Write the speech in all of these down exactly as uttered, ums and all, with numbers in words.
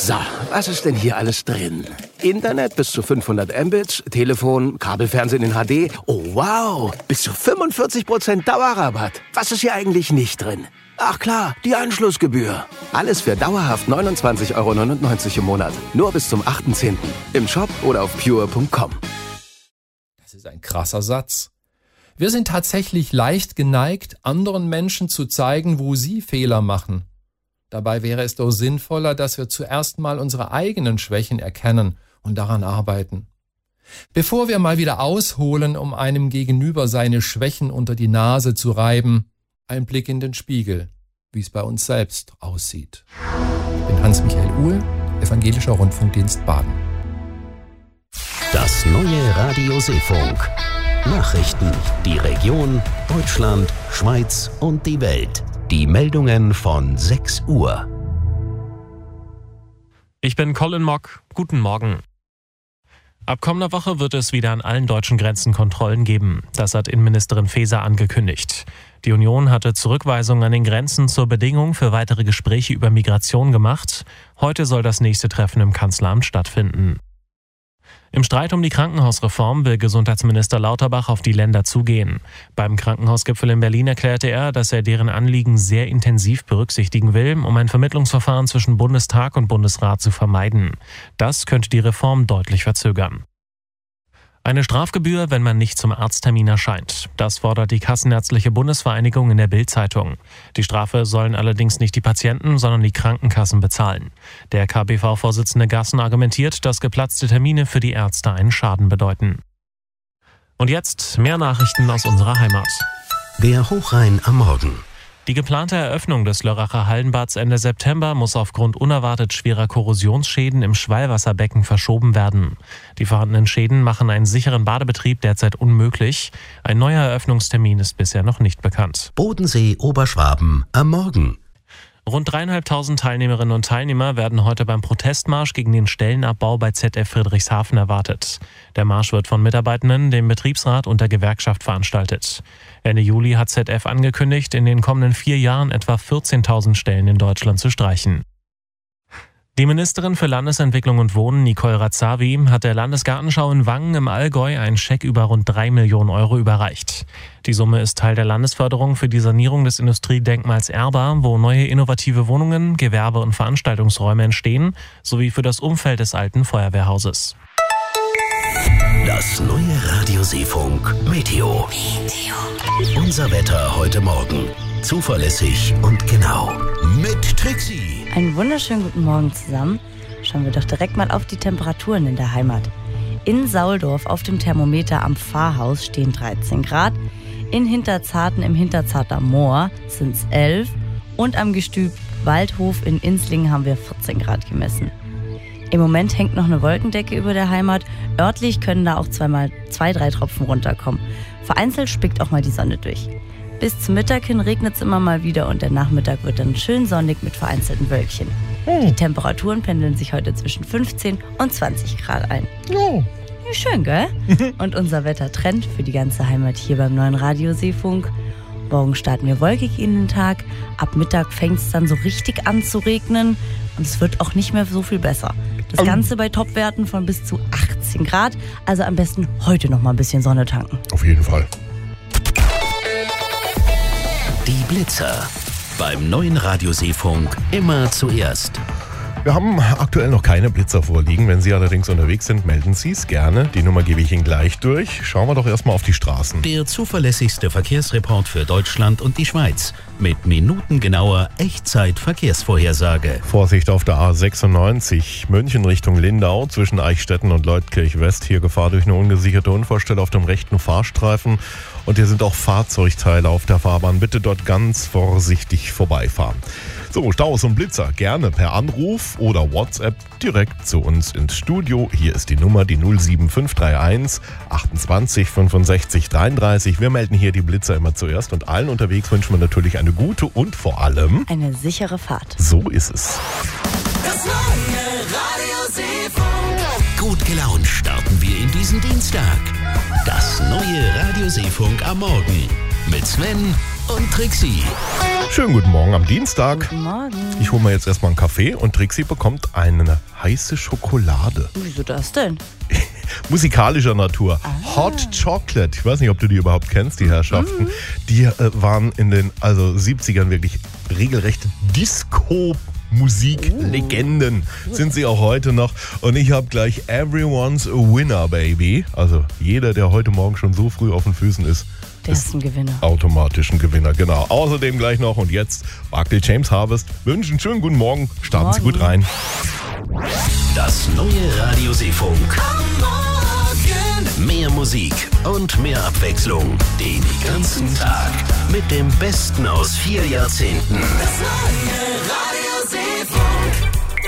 So, was ist denn hier alles drin? Internet bis zu fünfhundert Mbit, Telefon, Kabelfernsehen in H D. Oh wow, bis zu fünfundvierzig Prozent Dauerrabatt. Was ist hier eigentlich nicht drin? Ach klar, die Anschlussgebühr. Alles für dauerhaft neunundzwanzig Euro neunundneunzig im Monat. Nur bis zum achten zehnten Im Shop oder auf pure punkt com. Das ist ein krasser Satz. Wir sind tatsächlich leicht geneigt, anderen Menschen zu zeigen, wo sie Fehler machen. Dabei wäre es doch sinnvoller, dass wir zuerst mal unsere eigenen Schwächen erkennen und daran arbeiten. Bevor wir mal wieder ausholen, um einem Gegenüber seine Schwächen unter die Nase zu reiben, ein Blick in den Spiegel, wie es bei uns selbst aussieht. Ich bin Hans-Michael Uhl, Evangelischer Rundfunkdienst Baden. Das neue Radio Seefunk. Nachrichten, die Region, Deutschland, Schweiz und die Welt. Die Meldungen von sechs Uhr. Ich bin Colin Mock. Guten Morgen. Ab kommender Woche wird es wieder an allen deutschen Grenzen Kontrollen geben. Das hat Innenministerin Faeser angekündigt. Die Union hatte Zurückweisungen an den Grenzen zur Bedingung für weitere Gespräche über Migration gemacht. Heute soll das nächste Treffen im Kanzleramt stattfinden. Im Streit um die Krankenhausreform will Gesundheitsminister Lauterbach auf die Länder zugehen. Beim Krankenhausgipfel in Berlin erklärte er, dass er deren Anliegen sehr intensiv berücksichtigen will, um ein Vermittlungsverfahren zwischen Bundestag und Bundesrat zu vermeiden. Das könnte die Reform deutlich verzögern. Eine Strafgebühr, wenn man nicht zum Arzttermin erscheint. Das fordert die Kassenärztliche Bundesvereinigung in der Bild-Zeitung. Die Strafe sollen allerdings nicht die Patienten, sondern die Krankenkassen bezahlen. Der K B V-Vorsitzende Gassen argumentiert, dass geplatzte Termine für die Ärzte einen Schaden bedeuten. Und jetzt mehr Nachrichten aus unserer Heimat. Der Hochrhein am Morgen. Die geplante Eröffnung des Lörracher Hallenbads Ende September muss aufgrund unerwartet schwerer Korrosionsschäden im Schwallwasserbecken verschoben werden. Die vorhandenen Schäden machen einen sicheren Badebetrieb derzeit unmöglich. Ein neuer Eröffnungstermin ist bisher noch nicht bekannt. Bodensee, Oberschwaben am Morgen. Rund dreieinhalbtausend Teilnehmerinnen und Teilnehmer werden heute beim Protestmarsch gegen den Stellenabbau bei Z F Friedrichshafen erwartet. Der Marsch wird von Mitarbeitenden, dem Betriebsrat und der Gewerkschaft veranstaltet. Ende Juli hat Z F angekündigt, in den kommenden vier Jahren etwa vierzehntausend Stellen in Deutschland zu streichen. Die Ministerin für Landesentwicklung und Wohnen, Nicole Razavi, hat der Landesgartenschau in Wangen im Allgäu einen Scheck über rund drei Millionen Euro überreicht. Die Summe ist Teil der Landesförderung für die Sanierung des Industriedenkmals Erba, wo neue innovative Wohnungen, Gewerbe- und Veranstaltungsräume entstehen, sowie für das Umfeld des alten Feuerwehrhauses. Das neue Radio Seefunk Meteo. Meteo. Unser Wetter heute Morgen. Zuverlässig und genau. Mit Trixie. Einen wunderschönen guten Morgen zusammen. Schauen wir doch direkt mal auf die Temperaturen in der Heimat. In Sauldorf auf dem Thermometer am Pfarrhaus stehen dreizehn Grad. In Hinterzarten im Hinterzarter Moor sind es elf. Und am Gestüt Waldhof in Inslingen haben wir vierzehn Grad gemessen. Im Moment hängt noch eine Wolkendecke über der Heimat. Örtlich können da auch zweimal zwei, drei Tropfen runterkommen. Vereinzelt spickt auch mal die Sonne durch. Bis zum Mittag hin regnet es immer mal wieder und der Nachmittag wird dann schön sonnig mit vereinzelten Wölkchen. Die Temperaturen pendeln sich heute zwischen fünfzehn und zwanzig Grad ein. Oh. Ja, schön, gell? Und unser Wettertrend für die ganze Heimat hier beim neuen Radio Seefunk. Morgen starten wir wolkig in den Tag. Ab Mittag fängt es dann so richtig an zu regnen. Und es wird auch nicht mehr so viel besser. Das Ganze bei Topwerten von bis zu achtzehn Grad. Also am besten heute noch mal ein bisschen Sonne tanken. Auf jeden Fall. Die Blitzer. Beim neuen Radio Seefunk immer zuerst. Wir haben aktuell noch keine Blitzer vorliegen. Wenn Sie allerdings unterwegs sind, melden Sie es gerne. Die Nummer gebe ich Ihnen gleich durch. Schauen wir doch erstmal auf die Straßen. Der zuverlässigste Verkehrsreport für Deutschland und die Schweiz. Mit minutengenauer Echtzeit-Verkehrsvorhersage. Vorsicht auf der A sechsundneunzig, München Richtung Lindau, zwischen Eichstätten und Leutkirch West. Hier Gefahr durch eine ungesicherte Unfallstelle auf dem rechten Fahrstreifen. Und hier sind auch Fahrzeugteile auf der Fahrbahn. Bitte dort ganz vorsichtig vorbeifahren. So, Staus und Blitzer gerne per Anruf oder WhatsApp direkt zu uns ins Studio. Hier ist die Nummer, die null sieben fünf drei eins achtundzwanzig fünfundsechzig dreiunddreißig. Wir melden hier die Blitzer immer zuerst und allen unterwegs wünschen wir natürlich eine gute und vor allem eine sichere Fahrt. So ist es. Das neue Radio Seefunk. Gut gelaunt starten wir in diesen Dienstag. Das neue Radio Seefunk am Morgen mit Sven und Trixie. Schönen guten Morgen am Dienstag. Guten Morgen. Ich hole mir jetzt erstmal einen Kaffee und Trixie bekommt eine heiße Schokolade. Wieso das denn? Musikalischer Natur. Ah. Hot Chocolate. Ich weiß nicht, ob du die überhaupt kennst, die Herrschaften. Mhm. Die äh, waren in den also siebzigern wirklich regelrechte Disco- Musiklegenden uh. sind sie auch heute noch. Und ich habe gleich Everyone's a Winner, Baby. Also jeder, der heute Morgen schon so früh auf den Füßen ist, der ist ein Gewinner. Automatisch ein Gewinner, genau. Außerdem gleich noch und jetzt Barclay James Harvest. Wünschen schönen guten Morgen. Starten Morgen. Sie gut rein. Das neue Radio Seefunk. Mehr Musik und mehr Abwechslung. Den ganzen Tag. Mit dem Besten aus vier Jahrzehnten. Das neue Radio Seefunk.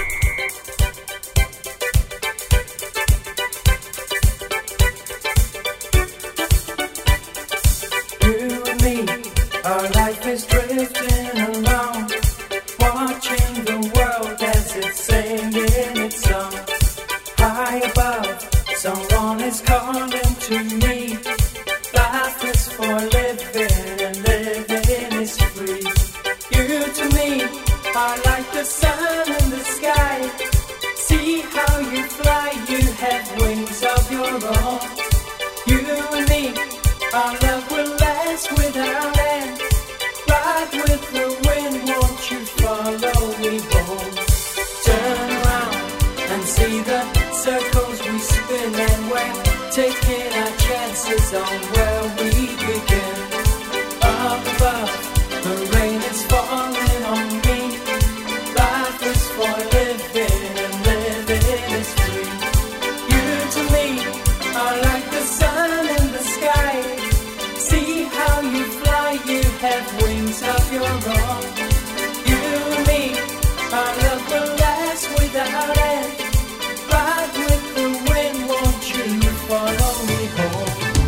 You and me, our life is drifting along, watching the world as it's singing its song. High above, someone is calling to me. Life is for living and living is free. You to me are like the sun in the sky. See how you fly, you have wings of your own. You and me, our love will last without end. Ride with the wind, won't you follow me home? Turn around and see the circles we spin, and we're taking our chances on where we begin. Up above, the rain is falling on me. Life is for living and living is free. You to me are like the sun in the sky. See how you fly, you have wings of your own. You and me, our love will last without end. Ride with the wind, won't you follow me home?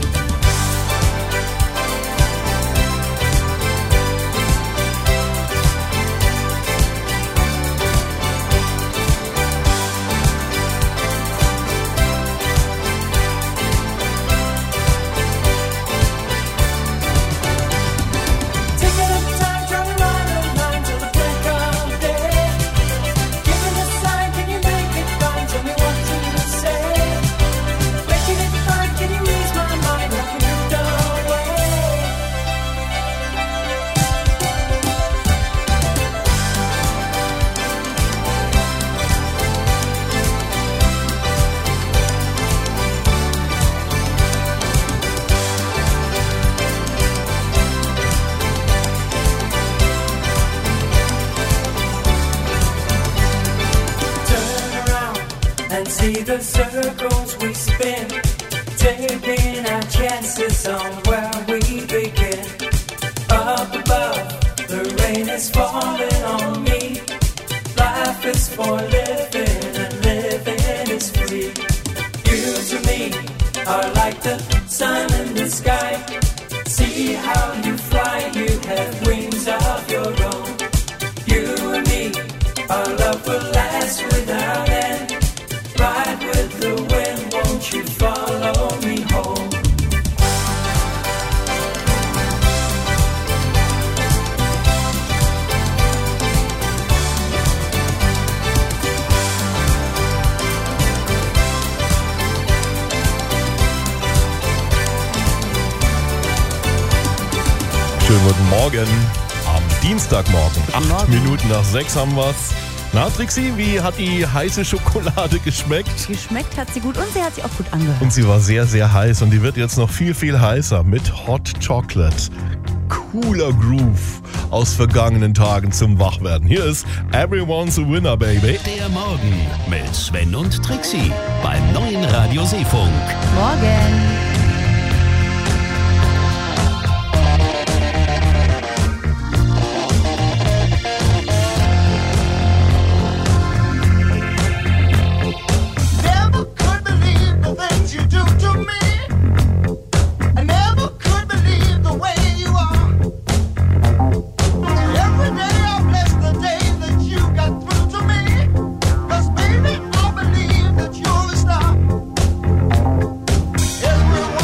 See the circles we spin, taking our chances on where we begin. Up above, the rain is falling on me. Life is for living and living is free. You to me are like the sun in the sky. See how you fly, you have wings of your own. You and me, our love will last without end. Ride with the wind, won't you follow me home? Schönen guten Morgen am Dienstagmorgen. Acht Morgen. Minuten nach sechs haben wir's. Na, Trixie, wie hat die heiße Schokolade geschmeckt? Geschmeckt hat sie gut und sie hat sich auch gut angehört. Und sie war sehr, sehr heiß und die wird jetzt noch viel, viel heißer mit Hot Chocolate. Cooler Groove aus vergangenen Tagen zum Wachwerden. Hier ist Everyone's a Winner, Baby. Der Morgen mit Sven und Trixie beim neuen Radio Seefunk. Morgen. Every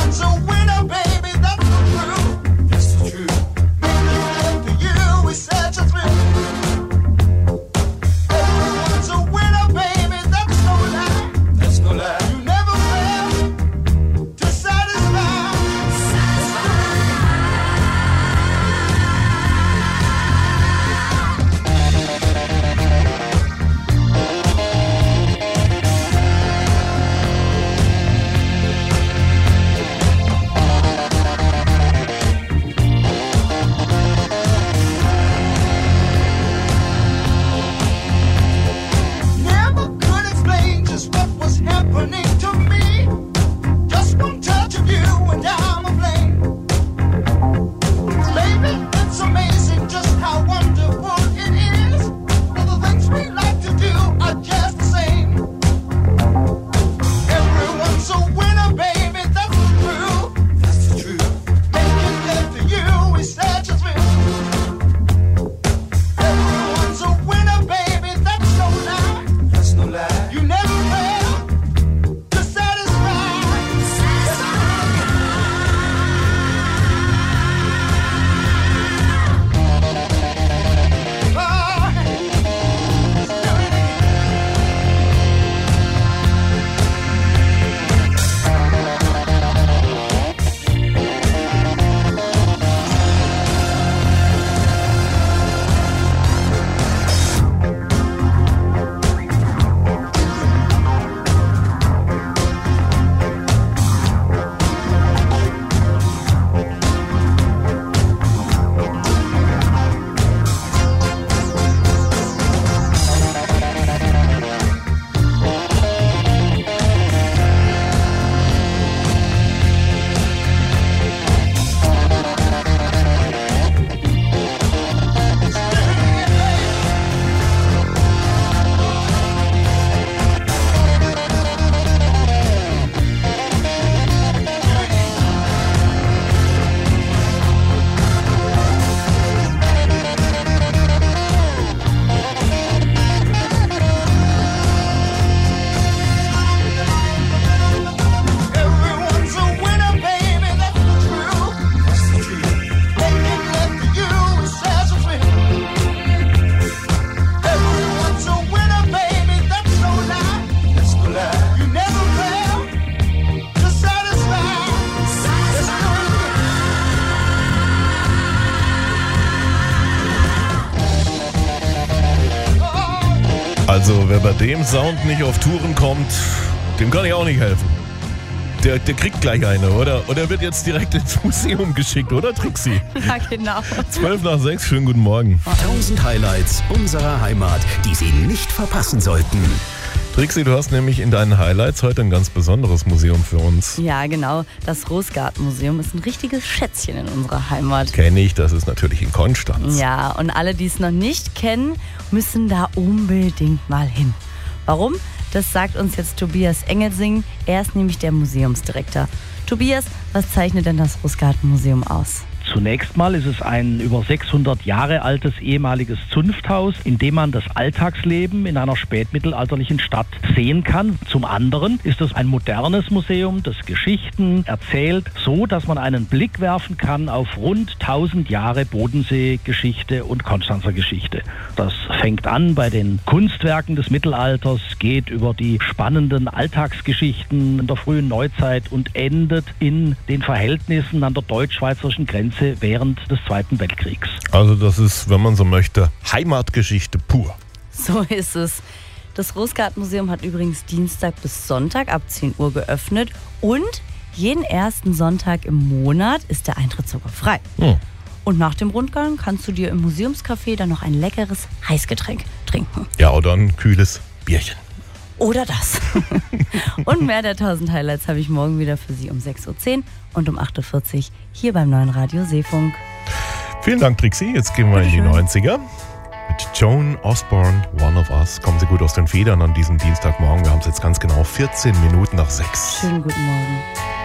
dem Sound nicht auf Touren kommt, dem kann ich auch nicht helfen. Der, der kriegt gleich eine, oder? Oder wird jetzt direkt ins Museum geschickt, oder Trixie? Ja, genau. zwölf nach sechs, schönen guten Morgen. tausend Highlights unserer Heimat, die Sie nicht verpassen sollten. Trixie, du hast nämlich in deinen Highlights heute ein ganz besonderes Museum für uns. Ja, genau. Das Rosgartenmuseum ist ein richtiges Schätzchen in unserer Heimat. Kenne ich, das ist natürlich in Konstanz. Ja, und alle, die es noch nicht kennen, müssen da unbedingt mal hin. Warum? Das sagt uns jetzt Tobias Engelsing. Er ist nämlich der Museumsdirektor. Tobias, was zeichnet denn das Rosgartenmuseum aus? Zunächst mal ist es ein über sechshundert Jahre altes ehemaliges Zunfthaus, in dem man das Alltagsleben in einer spätmittelalterlichen Stadt sehen kann. Zum anderen ist es ein modernes Museum, das Geschichten erzählt, so dass man einen Blick werfen kann auf rund tausend Jahre Bodensee-Geschichte und Konstanzer Geschichte. Das fängt an bei den Kunstwerken des Mittelalters, geht über die spannenden Alltagsgeschichten in der frühen Neuzeit und endet in den Verhältnissen an der deutsch-schweizerischen Grenze während des Zweiten Weltkriegs. Also das ist, wenn man so möchte, Heimatgeschichte pur. So ist es. Das Rosgartenmuseum hat übrigens Dienstag bis Sonntag ab zehn Uhr geöffnet und jeden ersten Sonntag im Monat ist der Eintritt sogar frei. Hm. Und nach dem Rundgang kannst du dir im Museumscafé dann noch ein leckeres Heißgetränk trinken. Ja, oder ein kühles Bierchen. Oder das. Und mehr der tausend Highlights habe ich morgen wieder für Sie um sechs Uhr zehn und um acht Uhr vierzig hier beim neuen Radio Seefunk. Vielen Dank, Trixie. Jetzt gehen wir in die neunziger. Mit Joan Osborne, One of Us. Kommen Sie gut aus den Federn an diesem Dienstagmorgen. Wir haben es jetzt ganz genau vierzehn Minuten nach sechs. Schönen guten Morgen.